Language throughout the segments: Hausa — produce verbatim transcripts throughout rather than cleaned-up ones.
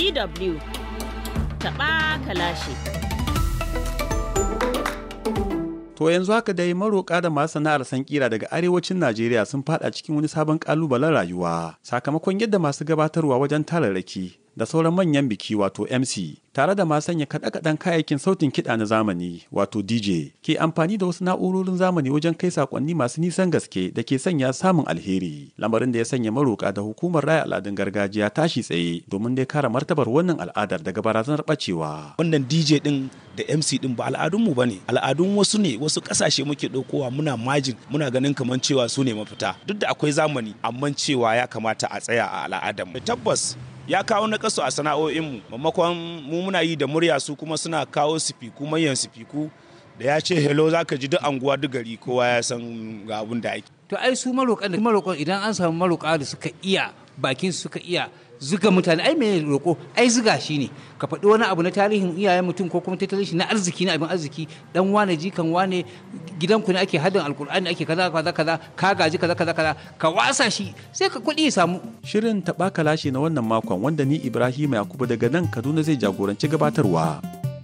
D W taɓa kalashi. To yanzu haka dai maroƙa da masu sana'ar sankira daga arewacin Najeriya sun fada cikin wani sabon ƙalubalen rayuwa sakamakon yadda masu gabatarwa wajen tararraki da sauran manyan biki wato M C tare da ma sanya kaɗe-kaɗen kayayyakin sautin kiɗa na zamani wato D J ke amfani da wasu na'urorin zamani wajen kai sakonni masu nisan gaske da ke sanya samun alheri, lamarin da ya sanya maroƙa da hukumar raya al'adun gargajiya tashi tsaye domin dai kare martabar wannan al'adar daga barazanar ɓacewa. Wannan D J ɗin da M C ɗin ba al'adunmu ba ne, al'adun wasu ne, wasu ƙasashe muke ɗaukowa muna majin muna ganin kamar cewa su ne mafita, duk da akwai zamani amma cewa ya kamata a tsaya a al'adarmu. Tabbas ya kawo na kasu a sana'o'inmu, maimakon mu muna yi da murya su kuma suna kawo sifiku manyan sifiku da ya ce hello za ka ji duk anguwa duk gari kowa ya san ga abin da ake. To ai su maroƙan da maroƙan idan an samu maroƙa da suka iya bakin suka iya zuga mutane, ai mai roƙo ai zuga shi ne ka faɗi wani abu na tarihin iyayen mutum ko kuma tattalin shi na arziki na abin arziki, dan wane jikan wane gidanku ne ake hadin alkur'ani ake kaza kaza kaza ka gaji kaza kaza kaza ka wasa shi sai ka kuɗi ya samu. Shirin taɓa kalashi na wannan makon wanda ni Ibrahim Yakubu daga nan Kaduna zai jagoranci gabatarwa.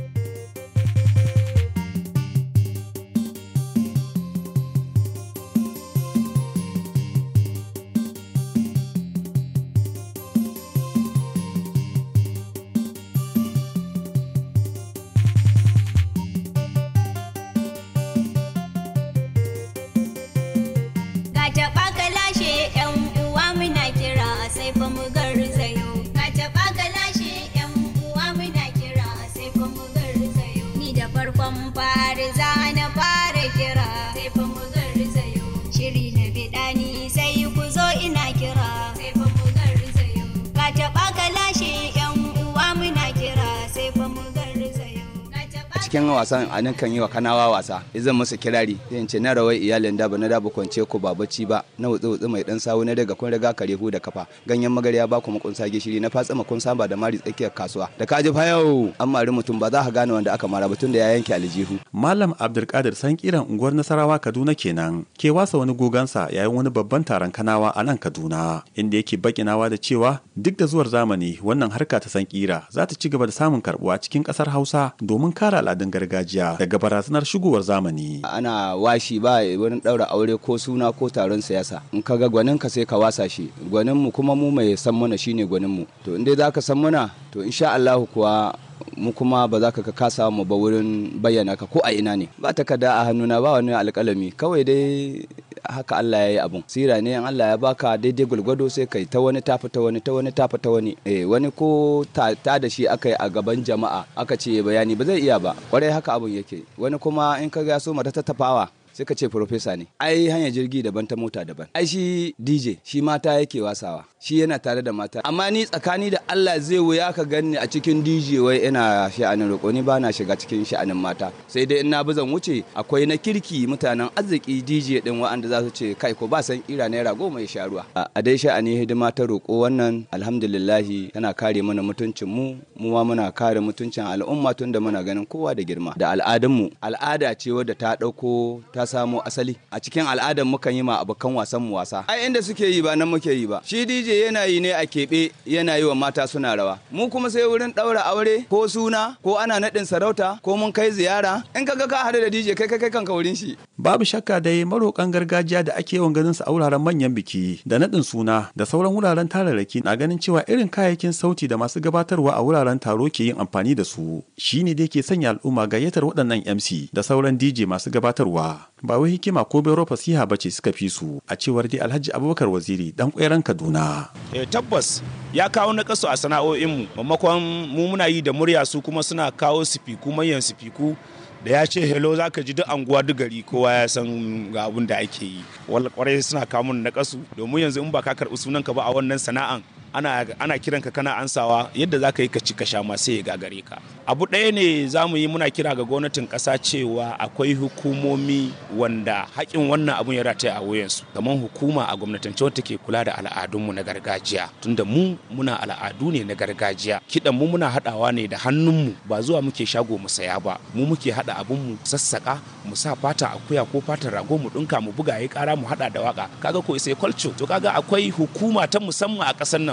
cikin wasan a nan kan yi wa kanawa wasa zan masa kirari zan ce na rawai iyalin da ba na da ba kwance ko ba bacci ba na wutsi wutsi mai dan sawu na daga kun riga kare hu da kafa ganyen magarya ba ku makun sage shiri na fatsa makun saba da mari tsakiyar kasuwa da kaji fa yau an mari mutum ba za ka gane wanda aka mara batun da ya yanke aljihu. Malam Abdulkadir Sankiran unguwar Nasarawa Kaduna kenan ke wasa wani gogansa yayin wani babban taron kanawa a nan Kaduna inda yake bakinawa da cewa duk da zuwar zamani wannan harka ta sankira za ta ci gaba da samun karbuwa cikin kasar Hausa domin kare al'adun gargajiya daga barazanar shigowar zamani. Ana washi ba wani daura aure ko suna ko taron siyasa in ka ga gwanin ka sai ka wasa shi, gwanin mu kuma mu mai san mana shine gwanin mu, to in dai zaka san mana to insha Allah kuwa mu kuma ba za ka kasa mu ba wurin bayyana ka ko a ina ne. Ba takarda a hannuna ba wani alƙalami, kawai dai haka Allah ya yi abun. Sira ne in Allah ya baka daidai gulgwado sai kai ta wani tafi ta wani ta wani tafi ta wani. Eh wani ko ta, ta da shi aka yi a gaban jama'a aka ce bayani ba zai iya ba. Kwarai haka abun yake. Wani kuma in ka ga so mata ta tafawa sai ka ce profesa ne. Ai hanyar jirgi daban ta mota daban. Ai shi D J shi mata yake wasawa, shi yana tare da mata. Amma ni tsakani da Allah zai wuya ka gani a cikin D J wai ina sha'anin roƙo, ni ba na shiga cikin sha'anin mata. Sai dai in na bi zan wuce akwai na kirki mutanen arziki D J din wa'anda za su ce kai ko ba san kira naira goma ya sha ruwa. A dai sha'ani hidima ta roƙo wannan alhamdulillahi tana kare mana mutuncin mu, mu ma muna kare mutuncin al'umma tunda muna ganin kowa da girma. Da al'adun mu, al'ada ce wadda ta ɗauko ta samo asali a cikin al'adar mukan yi ma abokan wasan mu wasa. Ai inda suke yi ba nan muke yi ba. Shi D J yana yi ne a keɓe, yana yi wa mata suna rawa. Mu kuma sai wurin ɗaura aure ko suna ko ana naɗin sarauta ko mun kai ziyara in kaga ka haɗu da D J kai kai kanka wurin shi. Babu shakka dai maroƙan gargajiya da ake yawan ganin su a wuraren manyan biki da naɗin suna da sauran wuraren tararraki na ganin cewa irin kayayyakin sauti da masu gabatarwa a wuraren taro ke yin amfani da su shine da ke sanya al'umma gayyatar waɗannan M C da sauran D J masu gabatarwa. Ba wai hikima ko bero fasiha bace suka fi su a cewar dai Alhaji Abubakar Waziri dan ƙwairan Kaduna. Eh tabbas ya kawo na kasu a sana'o'inmu, maimakon mu muna yi da murya su kuma suna kawo sifiku manyan sifiku da ya ce hello za ka ji duk anguwa duk gari kowa ya san ga abin da ake yi. Kwarai suna kawo mun na kasu domin yanzu in ba ka karɓi sunanka ba a wannan sana'an ana ana kiranka kana ansawa yadda za ka yi ka ci ka sha ma sai ya gagare ka. Abu ɗaya ne za mu yi muna kira ga gwamnatin ƙasa cewa akwai hukumomi wanda haƙin wannan abun ya rataya a wuyansu, kamar hukuma a gwamnatance wadda ke kula da al'adunmu na gargajiya, tunda mu muna al'adu ne na gargajiya, kiɗan mu muna haɗawa ne da hannunmu ba zuwa muke shago mu saya ba, mu muke haɗa abun mu sassaƙa mu sa fata akuya ko fatar rago mu ɗinka mu buga ya ƙara mu haɗa da waka, kaga ko sai culture. To kaga akwai hukuma ta musamman a ƙasar nan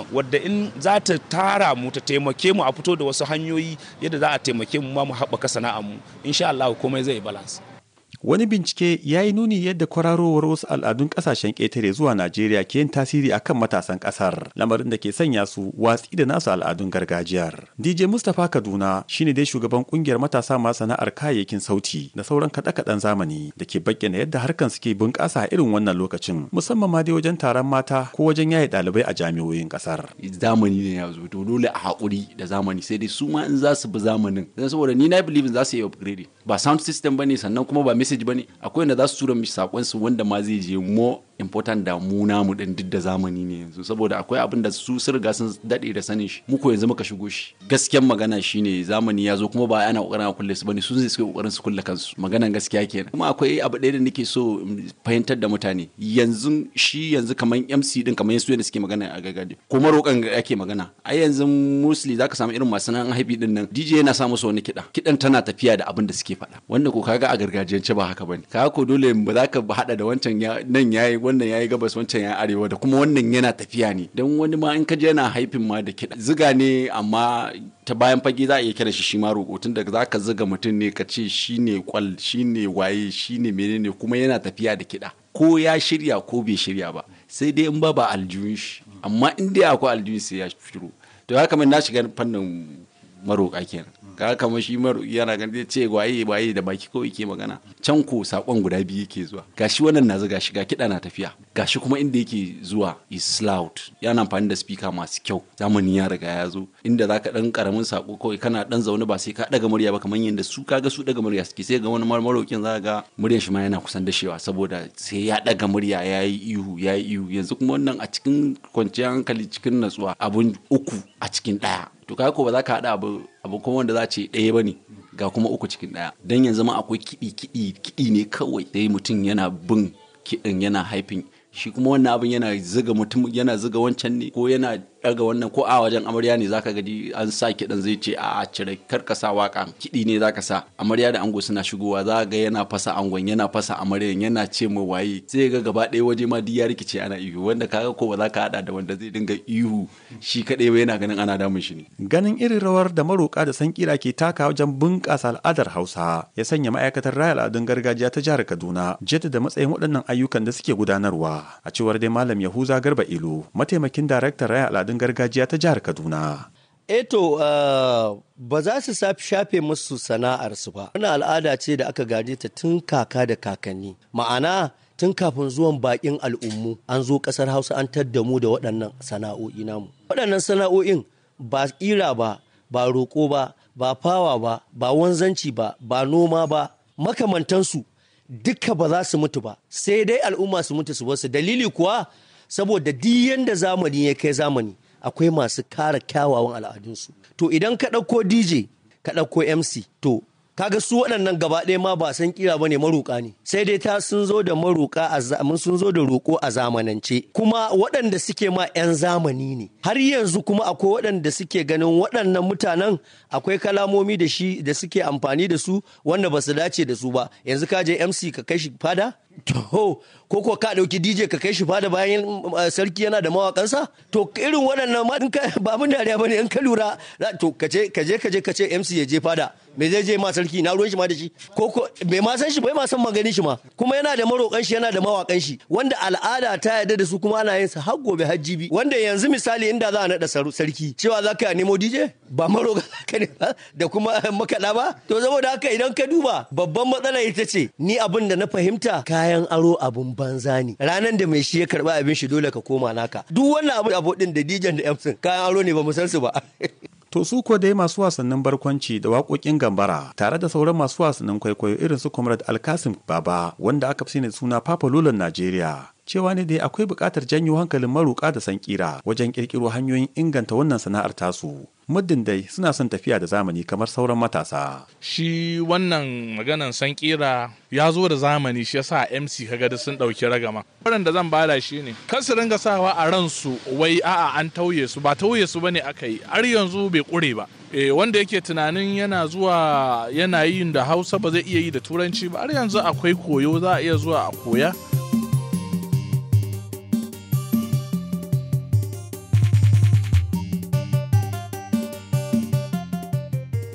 wadda in za ta tara mu ta taimake mu a fito da wasu hanyoyi yadda za a taimake mu ma mu haɓaka sana'ar mu insha Allah komai zai balance. Wani bincike ya yi nuni yadda kwararowar wasu al'adun ƙasashen ƙetare zuwa Najeriya ke yin tasiri akan matasan ƙasar, lamarin da ke sanya su watsi da nasu al'adun gargajiyar. D J Mustapha Kaduna shine dai shugaban ƙungiyar matasa masu sana'ar kayayyakin sauti da sauran kaɗe-kaɗen zamani da ke bayyana yadda harkan suke bunƙasa a irin wannan lokacin, musamman ma dai wajen taron mata ko wajen yaye ɗalibai a jami'o'in ƙasar. Zamani ne ya zo, to dole a haƙuri da zamani, sai dai su ma in za su bi zamanin. Saboda ni na believe za su yi upgrade. Ba sound system bane, sannan kuma ba message bane, akwai wanda za su tura mishi sakon su wanda ma zai je more important da mu namu din duk da zamani ne yanzu, saboda akwai abin da su sun riga sun dade da sanin shi, mu ko yanzu muka shigo shi. Gaskiyar magana shine zamani ya zo kuma ba ana kokarin a kulle su bane, su zai suke kokarin su kulle kansu. Maganan gaskiya kenan. Kuma akwai abu ɗaya da nake so fahimtar da mutane, yanzu shi yanzu kaman M C din kaman su yanda suke magana a gagade ko marokan ake magana, ai yanzu mostly zaka samu irin masu nan haifi din nan D J yana sa musu wani kiɗa, kiɗan tana tafiya da abin da suke faɗa, wanda ko kaga a gargajiyance ba haka bane. Kaga ko dole ba za ka hada da wancan nan yayi wannan yayi gabas wancan yayi arewa, da kuma wannan yana tafiya ne, dan wani ma in ka je yana haifin ma da kiɗa ziga ne, amma ta bayan fage za a iya kira shi shi ma roƙo, tun da za ka ziga mutum ne ka ce shine kwal shine waye shine menene, kuma yana tafiya da kiɗa ko ya shirya ko bai shirya ba, sai dai in ba ba aljihun shi, amma in dai akwai aljihun sai ya fito. To haka mai na shiga fannin maroƙa kenan, kaga kamar shi maroƙi yana ganin zai ce waye waye da baki kawai ke magana, can ko sakon guda biyu yake zuwa, gashi wannan na zuga shi ga kiɗa na tafiya, gashi kuma inda yake zuwa is loud, yana amfani da speaker masu kyau, zamani ya riga ya zo inda zaka dan karamin sako kawai kana dan zaune ba sai ka daga murya ba, kamar yanda su kaga su daga murya suke, sai ga wani maroƙin zaka ga muryar shi ma yana kusan dashewa saboda sai ya daga murya yayi ihu yayi ihu. Yanzu kuma wannan a cikin kwanciyar hankali cikin natsuwa abun uku a cikin daya, to kaga ko ba za ka hada abu abu kuma wanda za ce ɗaya bane ga kuma uku cikin ɗaya, dan yanzu ma akwai kiɗi kiɗi kiɗi ne kawai, sai mutum yana bin kiɗin yana haifin shi, kuma wannan abin yana zuga mutum yana zuga wancan ne, ko yana daga wannan, ko a wajen amarya ne zaka gaji an sa kiɗan zai ce a cire karka sa waka, kiɗi ne zaka sa, amarya da ango suna shigowa za ga yana fasa angon yana fasa amaryan yana ce mu waye, sai ga gaba ɗaya waje ma duk ya rikice ana ihu, wanda kaga ko ba za ka hada da wanda zai dinga ihu shi kadai ba yana ganin ana damun shi ne. Ganin irin rawar da maroƙa da sankira ke taka wajen bunƙasa al'adar Hausa ya sanya ma'aikatar raya al'adun gargajiya ta jihar Kaduna jaddada matsayin waɗannan ayyukan da suke gudanarwa, a cewar dai Malam Yahuza Garba Ilo, mataimakin daraktan raya al'adun gargajiya ta jihar Kaduna. Eto uh, ba za su shafe musu sana'arsu ba. Wannan al'ada ce da aka gaje ta tun kaka da kakanni. Ma'ana tun kafin zuwan bakin al'ummu an zo ƙasar Hausa an tadda mu da waɗannan sana'o'i namu. Waɗannan sana'o'in ba ƙira ba, ba roƙo ba, ba fawa ba, ba wanzanci ba, ba noma ba, makamantansu duka ba za su mutu ba. Sai dai al'umma su mutu su basu. Dalili kuwa saboda duk yanda zamani ya kai zamani akwai masu kare kyawawan al'adunsu. To idan ka ɗauko D J ka ɗauko M C, to kaga su waɗannan gaba ɗaya ma ba san kira bane, maroƙa ne, sai dai ta sun zo da maroƙa a sun zo da roƙo a zamanance, kuma waɗanda suke ma 'yan zamani ne. Har yanzu kuma akwai waɗanda suke ganin waɗannan mutanen akwai kalamomi da shi da suke amfani da su wanda ba su dace da su ba. Yanzu ka je M C ka kai shi fada, to ko ko ka dauki D J ka kai shi fada bayan sarki yana da mawakansa, to irin waɗannan ma in ka ba mun dariya bane in ka lura, to kaje kaje kaje kace M C ya je fada, me zai je ma sarki na ruwan shi ma da shi, ko ko bai ma san shi bai ma san maganin shi ma, kuma yana da marokan shi yana da mawakan shi wanda al'ada ta yarda da su, kuma ana yin sa har gobe har jibi. Wanda yanzu misali inda za a nada sarki cewa za ka nemo D J ba maroka ka ne da kuma makaɗa ba, to saboda haka idan ka duba babban matsala ita ce ni abin da na fahimta kayan aro abun banza ne. Ranar da mai shi ya karba abin shi dole ka koma naka. Duk wannan abu abu din da D J da M C kayan aro ne ba mu san su ba. To su ko dai masu wasannin barkwanci da waƙoƙin gambara tare da sauran masu wasannin kwaikwayo irin su Comrade Alkasim Baba wanda aka fi sani suna Papa Lolon Najeriya, cewa ne dai akwai buƙatar janyo hankalin maroƙa da sankira wajen ƙirƙiro hanyoyin inganta wannan sana'ar tasu. Muddin dai suna son tafiya da zamani kamar sauran matasa. Shi wannan maganan sankira ya zo da zamani, shi yasa M C kaga da sun ɗauki ragama. Waɗanda da zan bada shi ne kan su ringa sawa a ransu wai a'a an tauye su, ba tauye su bane aka yi, har yanzu bai ƙure ba. E, wanda yake tunanin yana zuwa yana yin da Hausa ba zai iya yi da Turanci ba, har yanzu akwai koyo, za a iya zuwa a koya.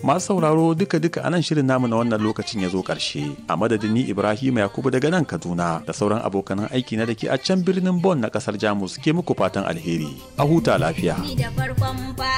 Masu sauraro duka-duka anan shirin namu na wannan lokacin ya zo ƙarshe. A madadin ni Ibrahim Yakubu daga nan Kaduna da sauran abokanan aiki na da ke a can birnin Bonn na ƙasar Jamus ke muku fatan alheri. A huta lafiya.